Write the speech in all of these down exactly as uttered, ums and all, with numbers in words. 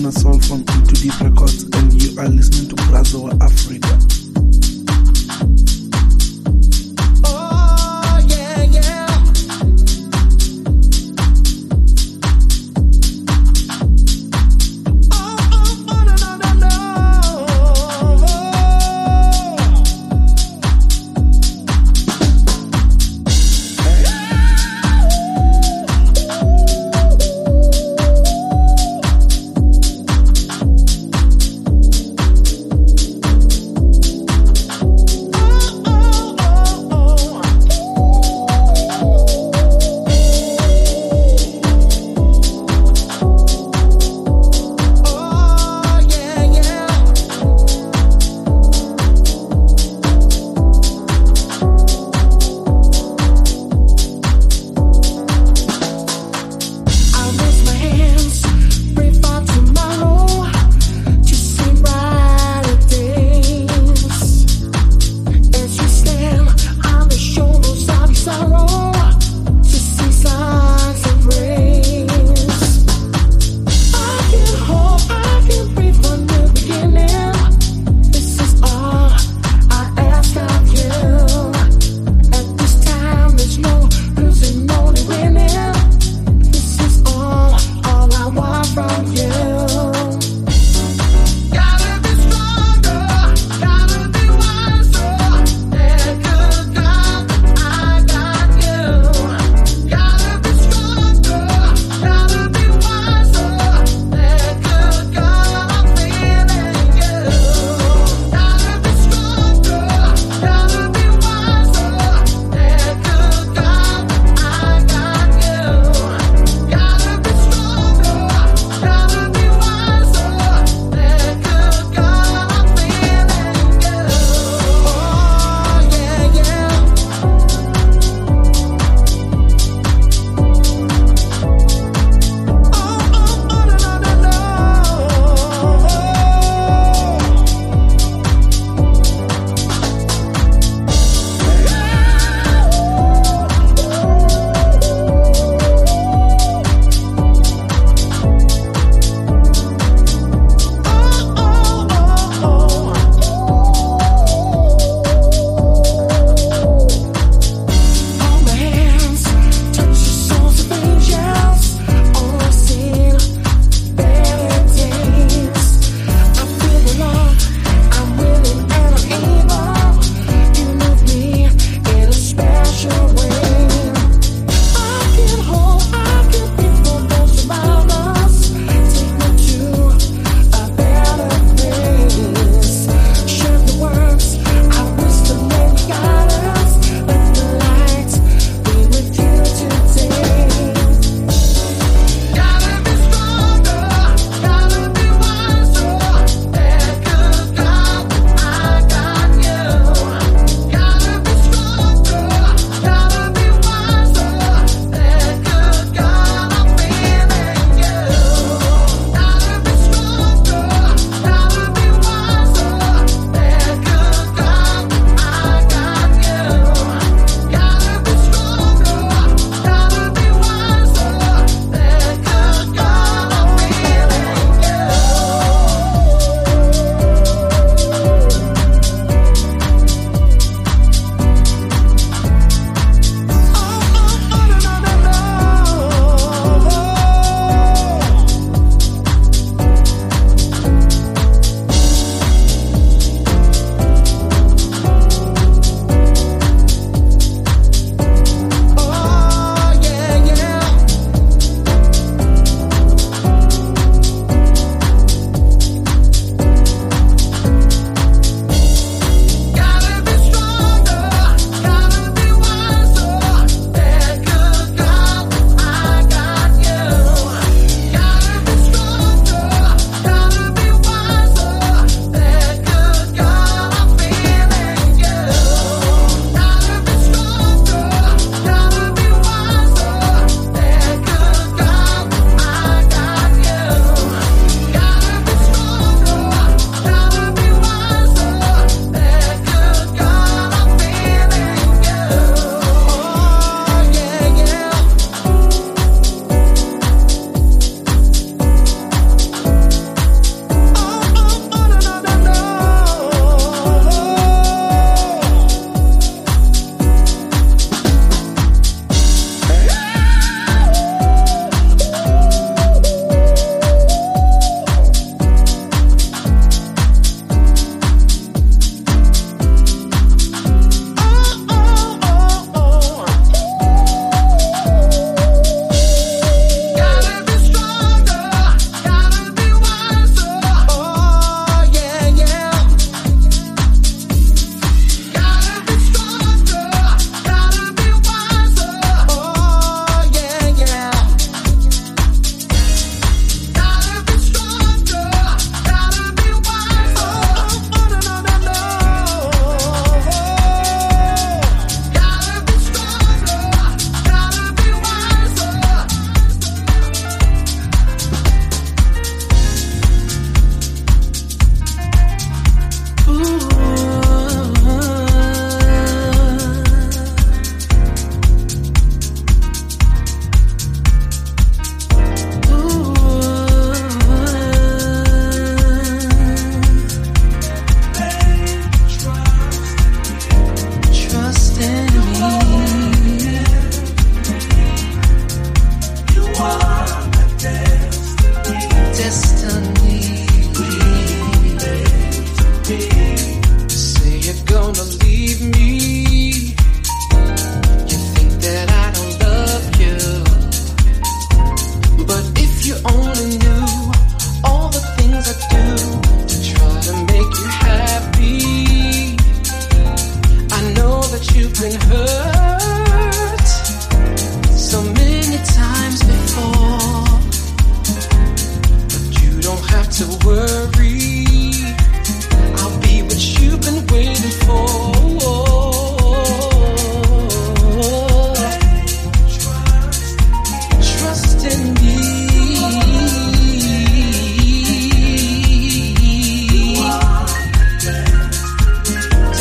Sona Soul from Into Deep Records, and you are listening to Brazil Africa.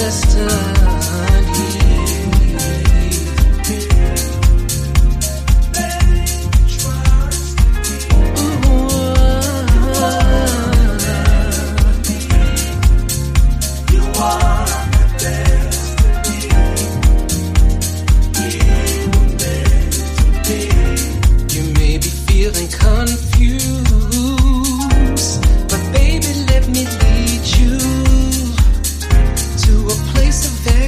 Confused, but baby, let me lead you to a place of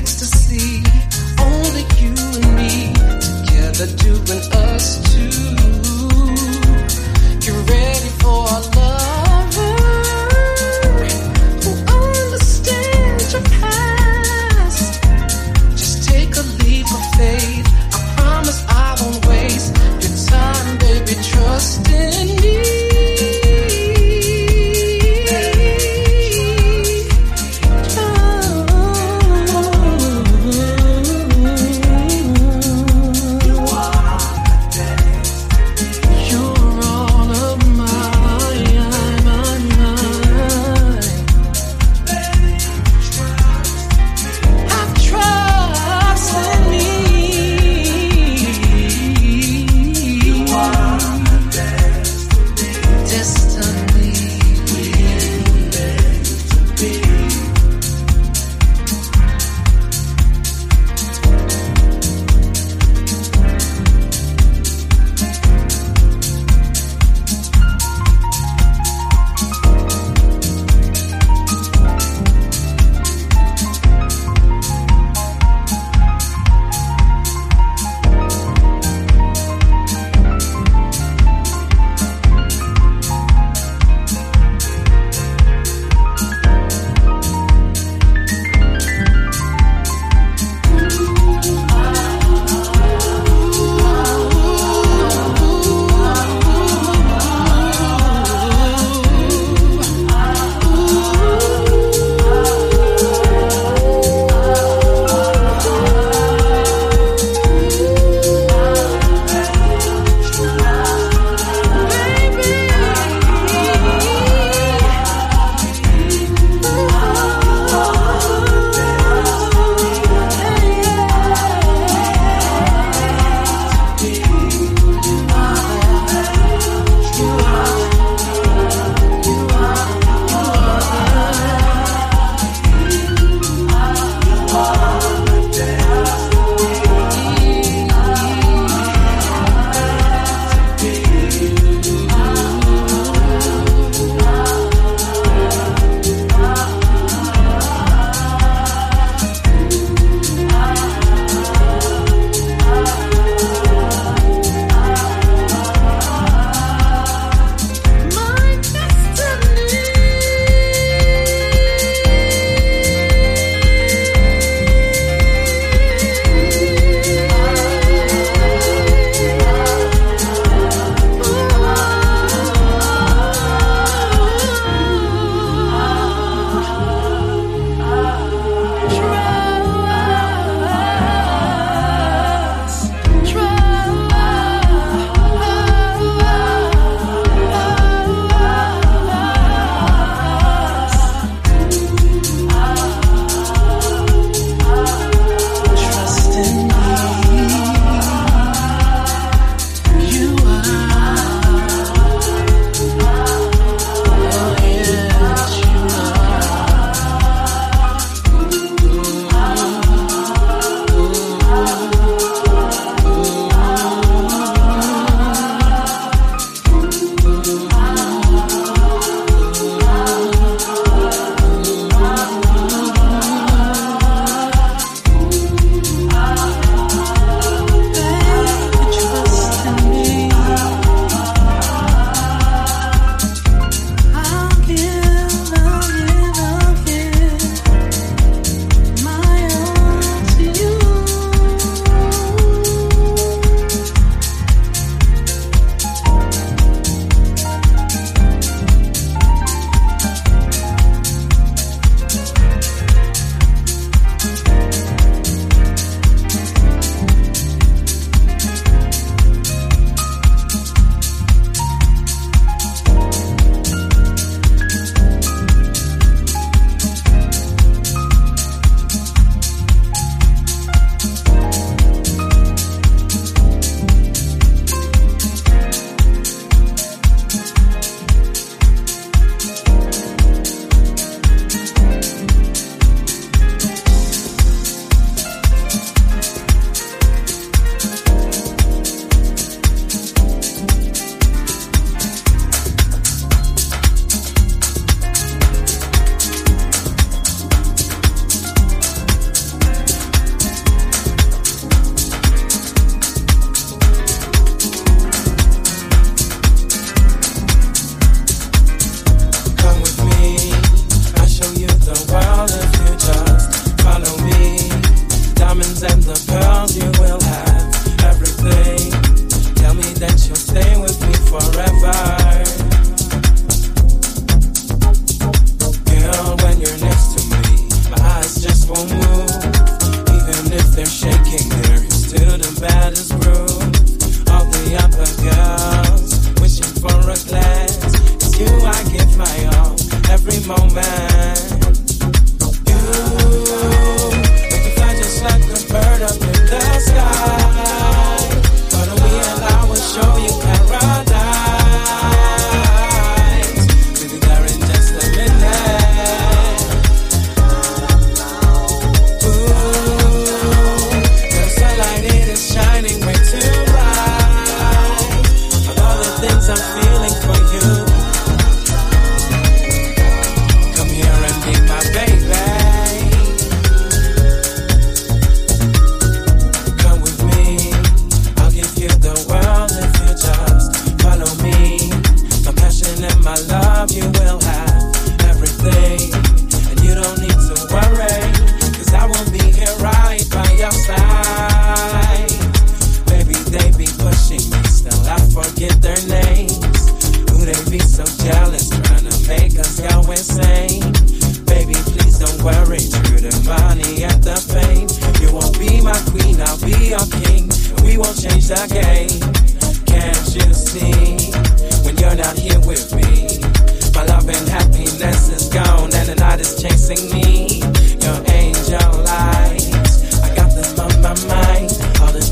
got the fame. You won't be my queen, I'll be your king. We won't change the game. Can't you see? When you're not here with me, my love and happiness is gone, and the night is chasing me. Your angel lights, I got them on my mind all the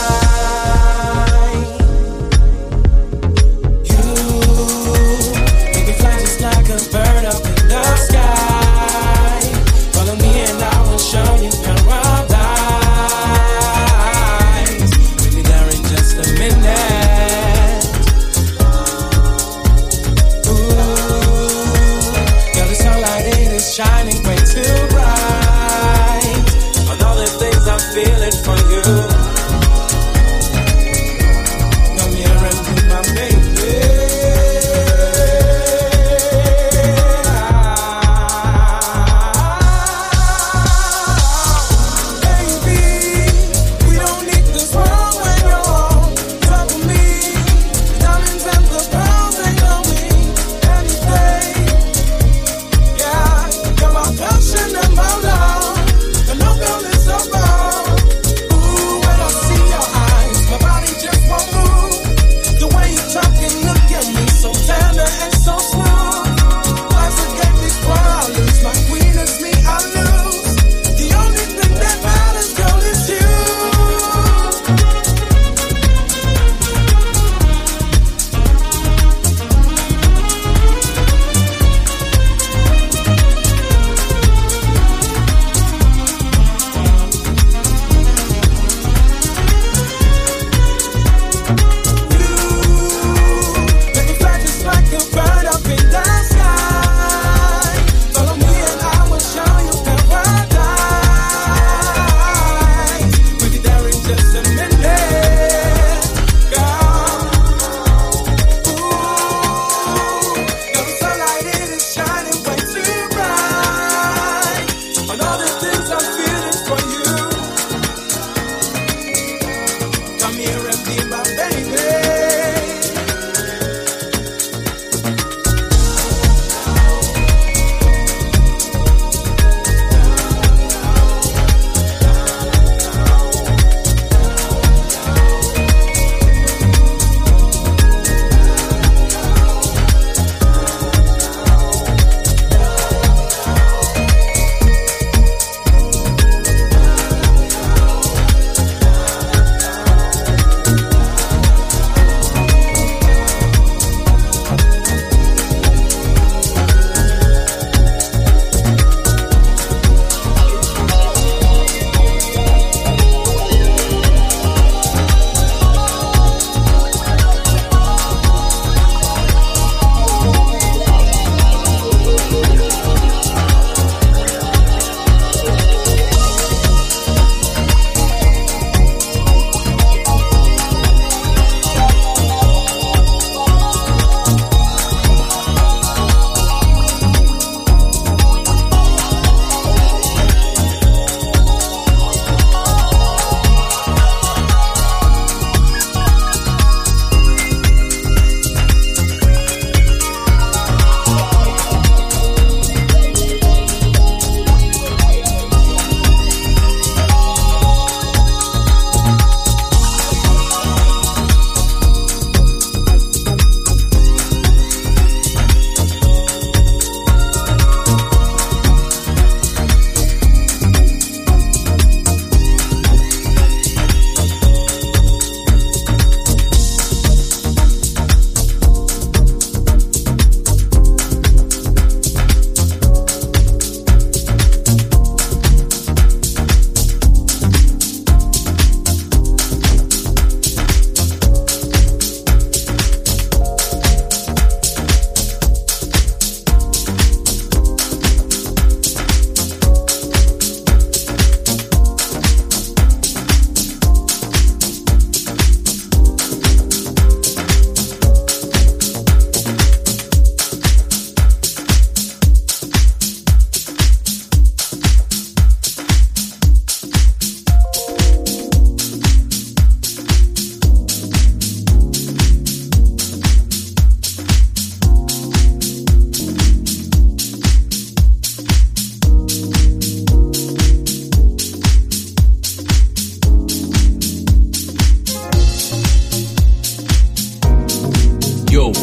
time. You make me fly just like a bird up in the sky. Follow me and I will show you paradise. We'll be there in just a minute. Ooh, girl, the sunlight, it is shining way too bright.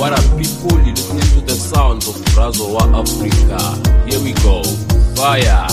What up, people? You're listening to the sounds of Brazowa Africa. Here we go. Fire.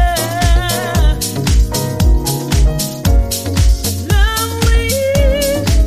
Love we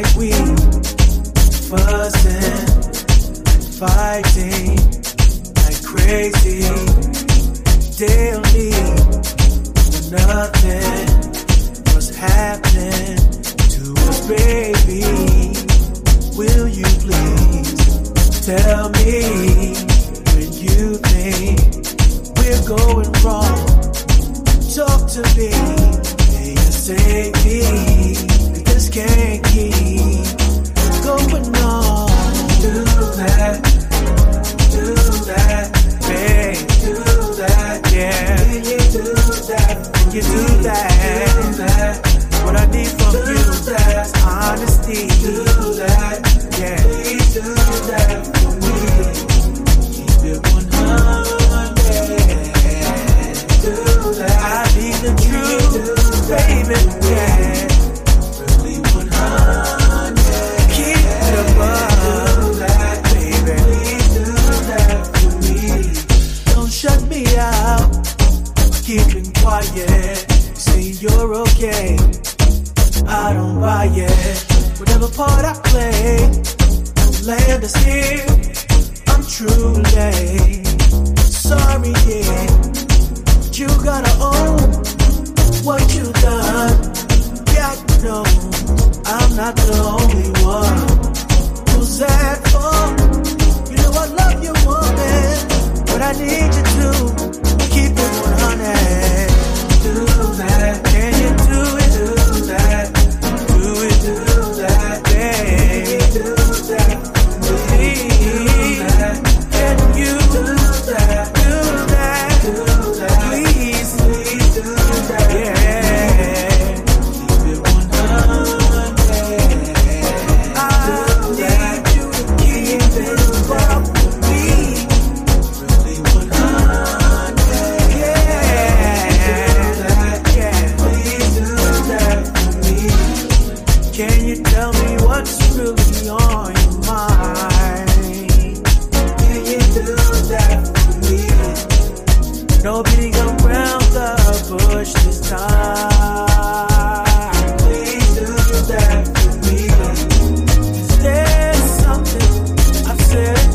like we fussing, fighting like crazy daily. Nothing was happening to us, baby. Will you please tell me when you think we're going wrong? Talk to me, and save me. We just can't keep going on. Do that, do that, babe, do that, yeah. Can you do that? Can you do that? Do that. What I need from do you that. Is honesty. Do that, yeah. Please do that for me. Keep it one hundred. Do that. I need the truth, baby, yeah. Really one hundred. Keep it above that, baby. Please do that for me. Don't shut me out. Keeping quiet. Say you're okay. I don't buy it. Whatever part I play, land is here. I'm truly sorry, yeah. You gotta own what you done. Yeah, you know I'm not the only one who's at fault. You know I love you, woman, but I need you to keep it one hundred. Do that, can you do it? Do that, do it, do that, babe. Do that, please. Can you do that? Do that, do that, please, please do that, yeah. Keep it one hundred. I need you to keep it above me. Really one hundred, yeah. Please do that for me. Can you tell me what's really on your mind? Can you do that for me? No beating around the bush this time. Please do that for me. Is there something I've said and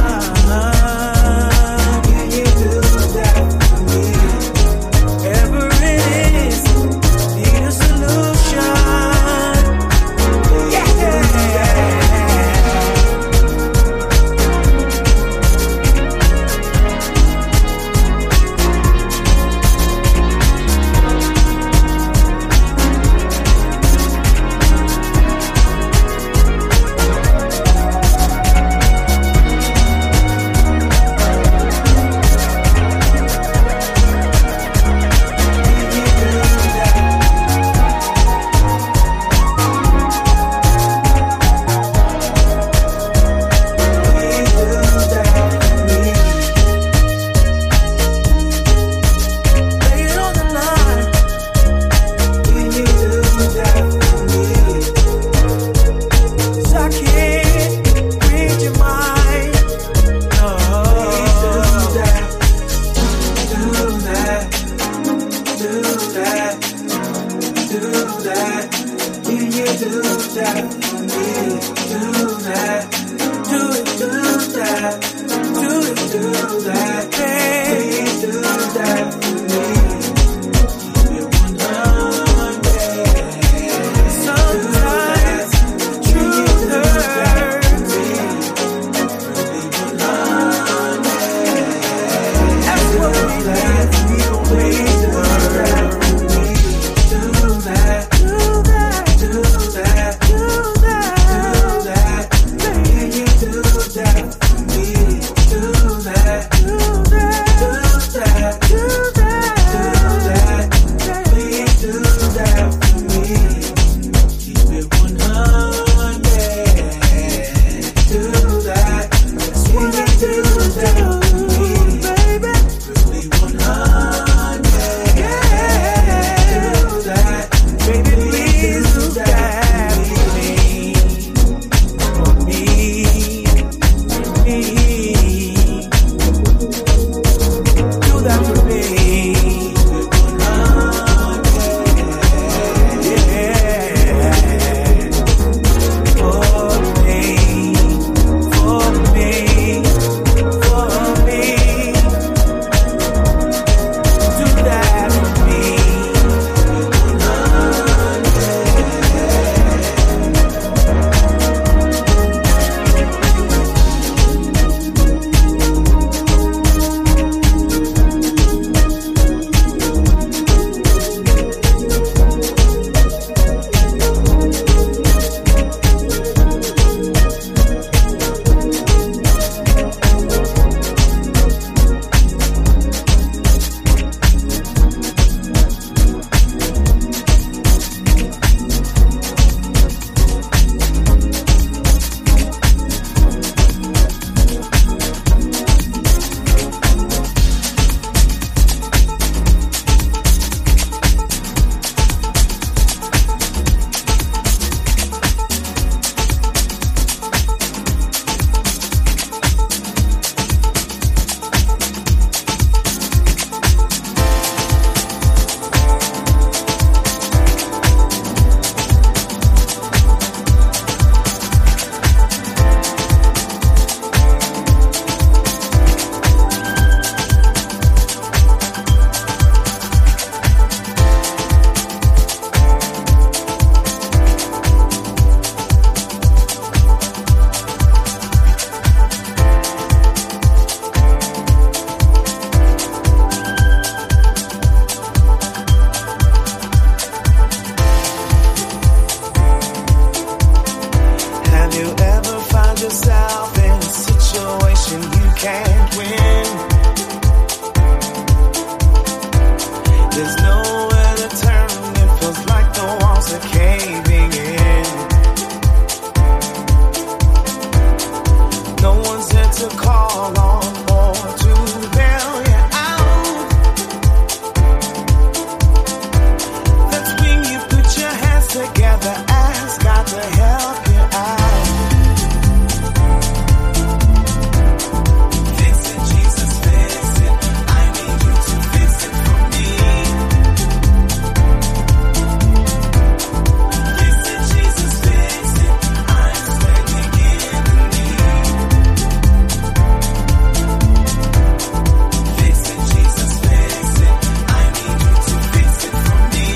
done? Can you do that for me? Whatever it is, need a solution. Yeah. to call on or to bail you out. That's when you put your hands together, ask God to help you out. Fix it, Jesus, fix it. I need you to fix it for me. Fix it, Jesus, fix it. I'm standing in the need. Fix it, Jesus, fix it. I need you to fix it for me.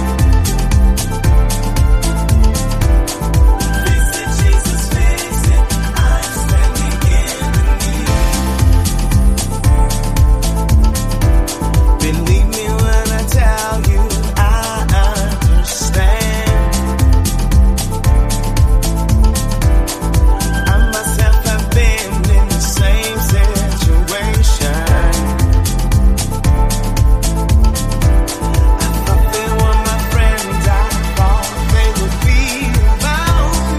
Fix it, Jesus, fix it. I'm standing in the need. Believe me when I tell you I understand. I myself have been in the same situation. I thought they were my friends, I thought they would be around.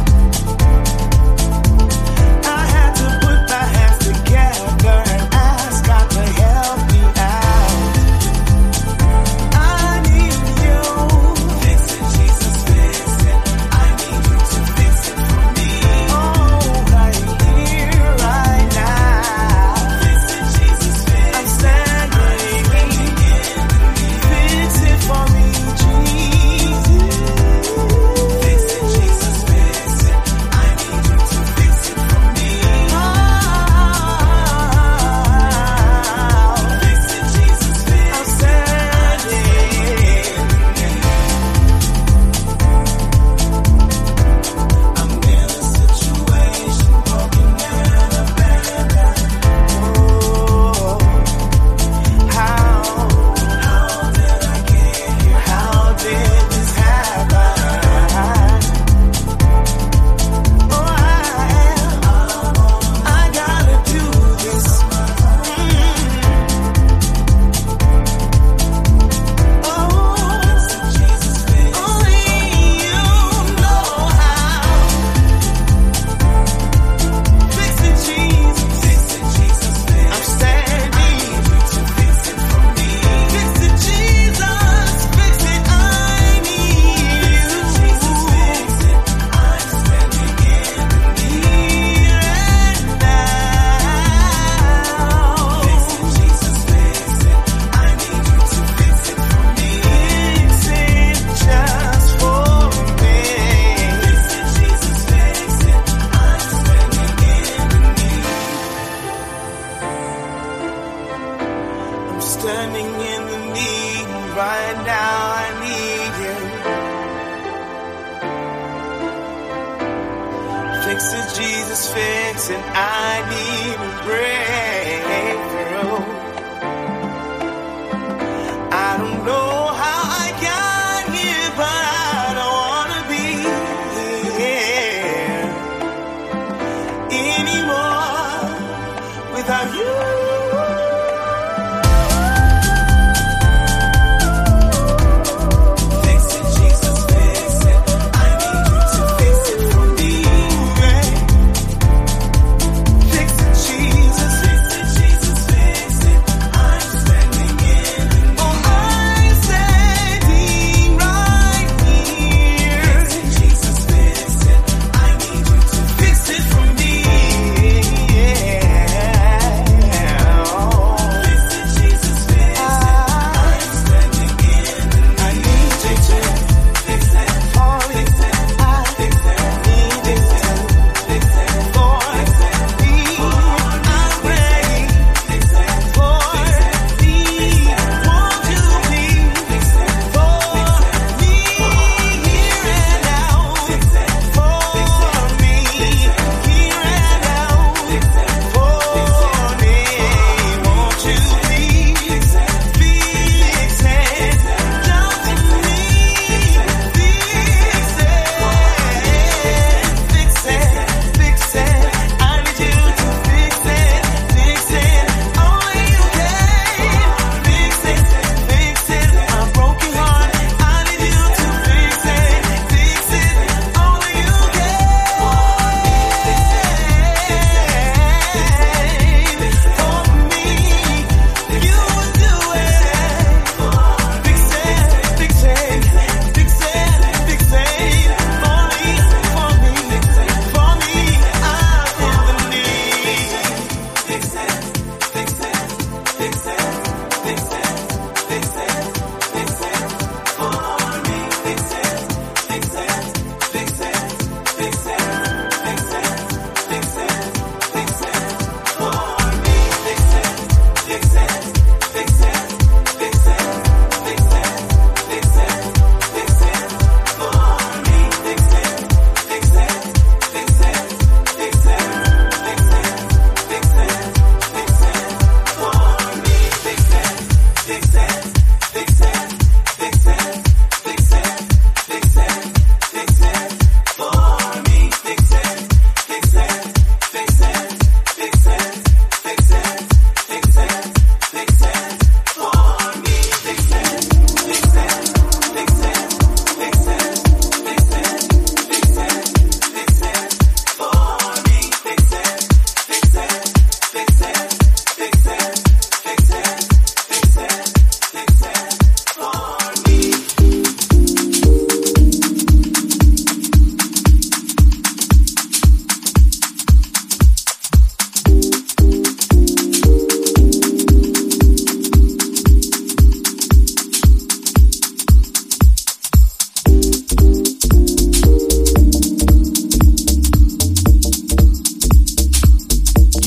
I had to put my hands together and ask God to help me out. I need you. Fix it, Jesus, fix it. I need you to fix it for me. Oh, right here, right now. Fix it, Jesus, fix it. I'm standing in the need. Fix it for me, Jesus. Fix it, Jesus, fix it. I need you to fix it for me. Oh, fix it, Jesus, fix it. I'm standing in the need. I'm in a situation broken and abandoned. Oh, how, how did I get here? How did this happen? Oh, I am, I gotta do this. Oh, only you know how. Fix it, Jesus. Fix it, Jesus. I'm standing. To fix it for me. Fix it, Jesus. Fix it. I need you. Jesus, fix it. I'm standing in the need right now. Fix it, Jesus. Fix it. I need you to fix it for me. Fix it just for me. Fix it, Jesus. Fix it. I'm standing in the need. I'm standing in the need right now. I need you. Fix it, Jesus, fix it. I need a breakthrough. I don't know how I got here, but I don't wanna be here anymore without you. Fix it, Jesus, fix it. I need you to fix it for me. Fix it, Jesus. Fix it, Jesus, fix it. I'm standing in the need. Oh, I'm standing right here. Fix it, Jesus, fix it. I need you to fix it for me. Yeah.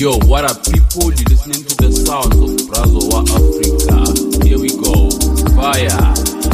Yo, what up people? You're listening to the sounds of Brazo wa Africa. Here we go. Fire.